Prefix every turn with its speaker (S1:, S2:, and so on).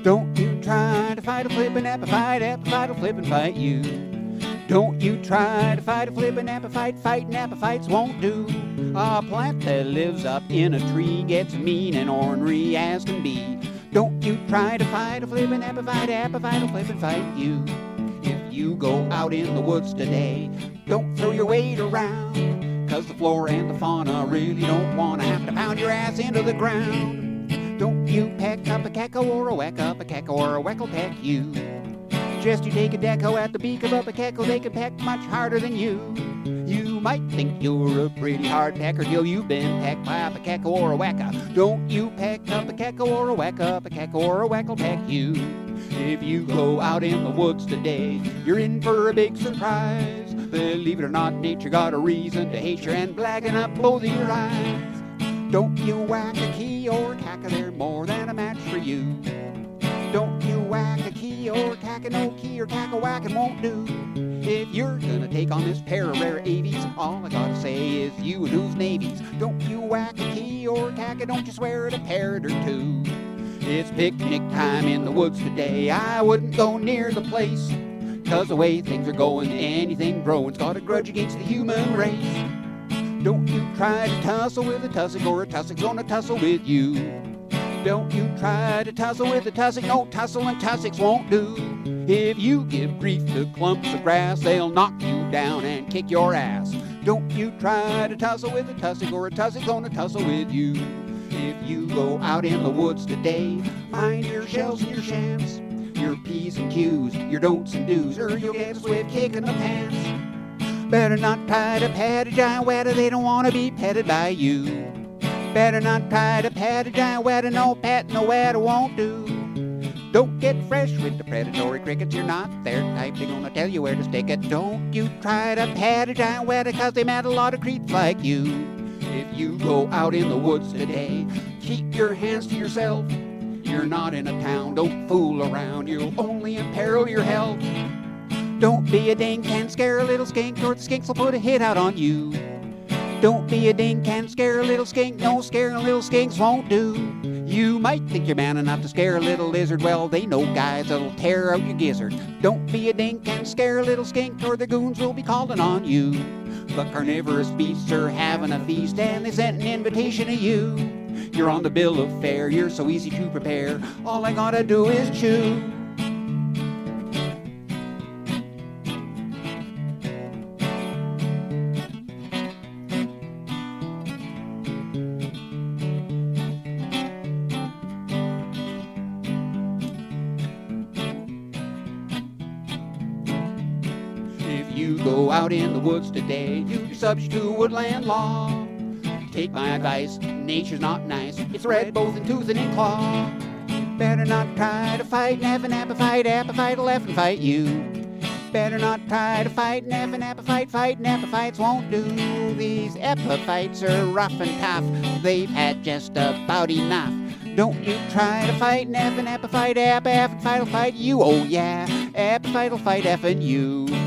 S1: Don't you try to fight a flippin' apophyte will flip and fight you. Don't you try to fight a flippin' apophyte, fightin' apophytes won't do. A plant that lives up in a tree gets mean and ornery as can be. Don't you try to fight a flippin' apophyte will flip and fight you. If you go out in the woods today, don't throw your weight around, 'cause the flora and the fauna really don't wanna have to pound your ass into the ground. Don't you peck up a cackle or a whack up a cackle or a whack'll peck you. Just you take a deco at the beak of up a cackle, they can peck much harder than you. You might think you're a pretty hard pecker till you've been pecked by a cackle or a whacka. Don't you peck up a cackle or a whack up a cackle or a whack'll peck you. If you go out in the woods today, you're in for a big surprise. Believe it or not, nature got a reason to hate you and blacken up both of your eyes. Don't you whack a key or a caca, they're more than a match for you. Don't you whack a key or a caca, no key or caca whacking won't do. If you're gonna take on this pair of rare avies, all I gotta say is you and whose navies. Don't you whack a key or a caca, don't you swear at a parrot or two. It's picnic time in the woods today, I wouldn't go near the place, 'cause the way things are going, anything growing's got a grudge against the human race. Don't you try to tussle with a tussock, or a tussock's gonna tussle with you. Don't you try to tussle with a tussock, no tussle and tussocks won't do. If you give grief to clumps of grass, they'll knock you down and kick your ass. Don't you try to tussle with a tussock, or a tussock's gonna tussle with you. If you go out in the woods today, mind your shells and your shams, your P's and Q's, your don'ts and do's, or you'll get a swift kick in the pants. Better not try to pet a giant weta, they don't want to be petted by you. Better not try to pet a giant weta, no pet, no weta won't do. Don't get fresh with the predatory crickets, you're not their type, they're gonna tell you where to stick it. Don't you try to pet a giant weta, 'cause they met a lot of creeps like you. If you go out in the woods today, keep your hands to yourself. You're not in a town, don't fool around, you'll only imperil your health. Don't be a dink and scare a little skink, or the skinks will put a hit out on you. Don't be a dink and scare a little skink, no scaring little skinks won't do. You might think you're man enough to scare a little lizard, well they know guys that'll tear out your gizzard. Don't be a dink and scare a little skink, or the goons will be calling on you. The carnivorous beasts are having a feast and they sent an invitation to you. You're on the bill of fare, you're so easy to prepare, all I gotta do is chew. If you go out in the woods today, you're subject to woodland law. Take my advice, nature's not nice, it's red both in tooth and in claw. Better not try to fight an apophyte'll effing fight you. Better not try to fight an apophyte, fighting apophytes won't do. These epiphytes are rough and tough, they've had just about enough. Don't you try to fight an apophyte'll fight you, oh yeah, apophyte'll fight effing you.